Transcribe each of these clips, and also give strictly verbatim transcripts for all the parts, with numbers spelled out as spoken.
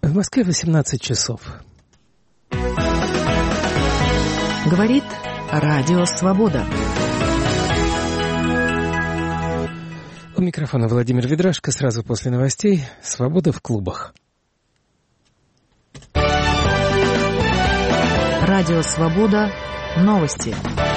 В Москве восемнадцать часов. Говорит Радио Свобода. У микрофона Владимир Ведрашко. Сразу после новостей «Свобода в клубах». Радио Свобода. Новости.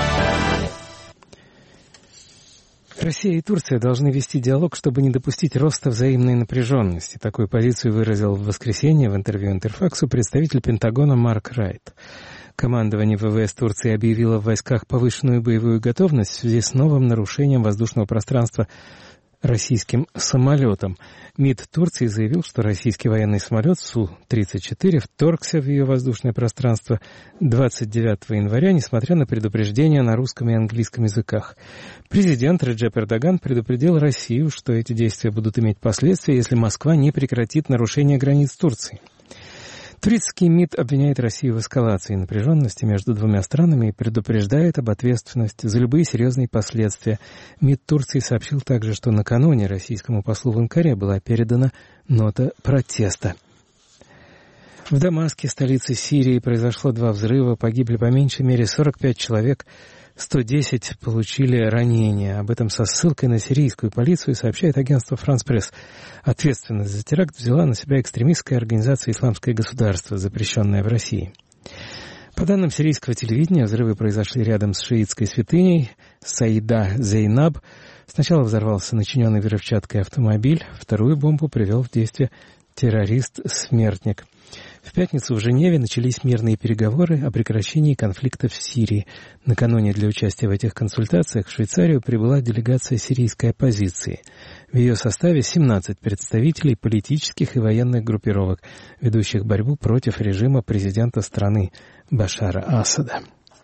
Россия и Турция должны вести диалог, чтобы не допустить роста взаимной напряженности. Такую позицию выразил в воскресенье в интервью Интерфаксу представитель Пентагона Марк Райт. Командование ВВС Турции объявило в войсках повышенную боевую готовность в связи с новым нарушением воздушного пространства российским самолетом. МИД Турции заявил, что российский военный самолет Су тридцать четыре вторгся в ее воздушное пространство двадцать девятого января, несмотря на предупреждения на русском и английском языках. Президент Реджеп Эрдоган предупредил Россию, что эти действия будут иметь последствия, если Москва не прекратит нарушение границ Турции. Турецкий МИД обвиняет Россию в эскалации напряженности между двумя странами и предупреждает об ответственности за любые серьезные последствия. МИД Турции сообщил также, что накануне российскому послу в Анкаре была передана нота протеста. В Дамаске, столице Сирии, произошло два взрыва, погибли по меньшей мере сорок пять человек, сто десять получили ранения. Об этом со ссылкой на сирийскую полицию сообщает агентство «Франс Пресс». Ответственность за теракт взяла на себя экстремистская организация «Исламское государство», запрещенная в России. По данным сирийского телевидения, взрывы произошли рядом с шиитской святыней Саида Зейнаб. Сначала взорвался начиненный взрывчаткой автомобиль, вторую бомбу привел в действие террорист-смертник. В пятницу в Женеве начались мирные переговоры о прекращении конфликта в Сирии. Накануне для участия в этих консультациях в Швейцарию прибыла делегация сирийской оппозиции. В ее составе семнадцать представителей политических и военных группировок, ведущих борьбу против режима президента страны Башара Асада.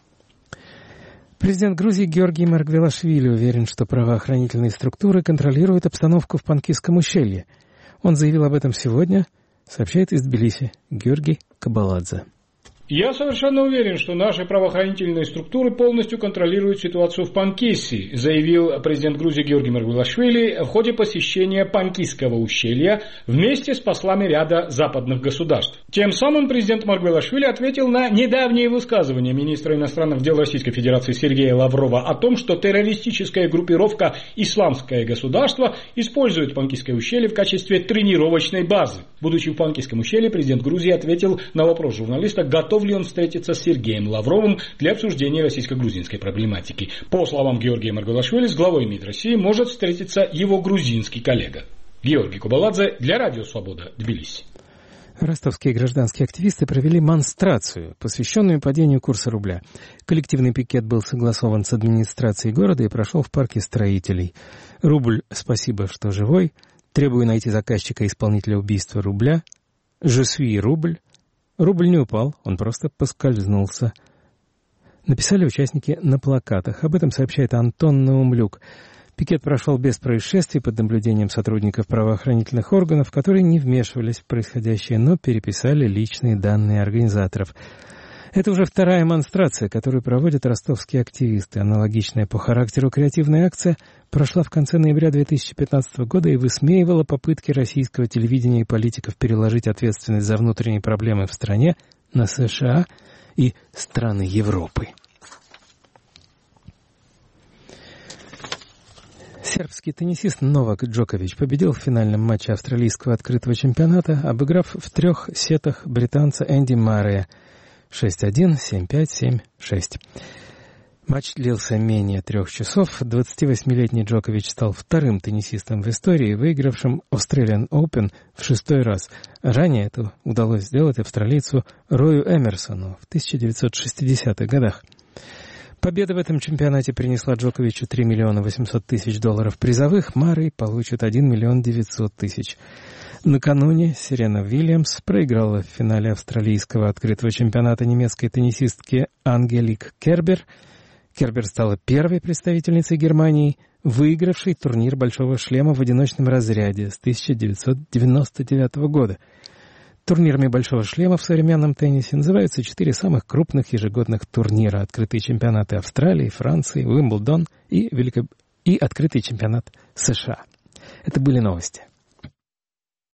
Президент Грузии Георгий Маргвелашвили уверен, что правоохранительные структуры контролируют обстановку в Панкисском ущелье. Он заявил об этом сегодня, сообщает из Тбилиси Георгий Кабаладзе. Я совершенно уверен, что наши правоохранительные структуры полностью контролируют ситуацию в Панкисси, заявил президент Грузии Георгий Маргвелашвили в ходе посещения Панкисского ущелья вместе с послами ряда западных государств. Тем самым президент Маргвелашвили ответил на недавнее высказывание министра иностранных дел Российской Федерации Сергея Лаврова о том, что террористическая группировка «Исламское государство» использует Панкисское ущелье в качестве тренировочной базы. Будучи в Панкисском ущелье, президент Грузии ответил на вопрос журналиста, готов ли он встретиться с Сергеем Лавровым для обсуждения российско-грузинской проблематики. По словам Георгия Маргвелашвили, с главой МИД России может встретиться его грузинский коллега. Георгий Кабаладзе для Радио Свобода, Тбилиси. Ростовские гражданские активисты провели монстрацию, посвященную падению курса рубля. Коллективный пикет был согласован с администрацией города и прошел в парке строителей. Рубль «Спасибо, что живой», требую найти заказчика и исполнителя убийства рубля, «Je suis рубль», рубль не упал, он просто поскользнулся. Написали участники на плакатах. Об этом сообщает Антон Наумлюк. Пикет прошел без происшествий под наблюдением сотрудников правоохранительных органов, которые не вмешивались в происходящее, но переписали личные данные организаторов. Это уже вторая монстрация, которую проводят ростовские активисты. Аналогичная по характеру креативная акция прошла в конце ноября две тысячи пятнадцатого года и высмеивала попытки российского телевидения и политиков переложить ответственность за внутренние проблемы в стране на США и страны Европы. Сербский теннисист Новак Джокович победил в финальном матче австралийского открытого чемпионата, обыграв в трех сетах британца Энди Маррея шесть один, семь пять, семь шесть. Матч длился менее трех часов. двадцативосьмилетний Джокович стал вторым теннисистом в истории, выигравшим Australian Open в шестой раз. Ранее это удалось сделать австралийцу Рою Эмерсону в тысяча девятьсот шестидесятых годах. Победа в этом чемпионате принесла Джоковичу три миллиона восемьсот тысяч долларов призовых, Маррей получит один миллион девятьсот тысяч. Накануне Серена Уильямс проиграла в финале австралийского открытого чемпионата немецкой теннисистке Ангелик Кербер. Кербер стала первой представительницей Германии, выигравшей турнир «Большого шлема» в одиночном разряде с тысяча девятьсот девяносто девятого года. Турнирами «Большого шлема» в современном теннисе называются четыре самых крупных ежегодных турнира: открытые чемпионаты Австралии, Франции, Уимблдон и, Велико... и открытый чемпионат США. Это были новости.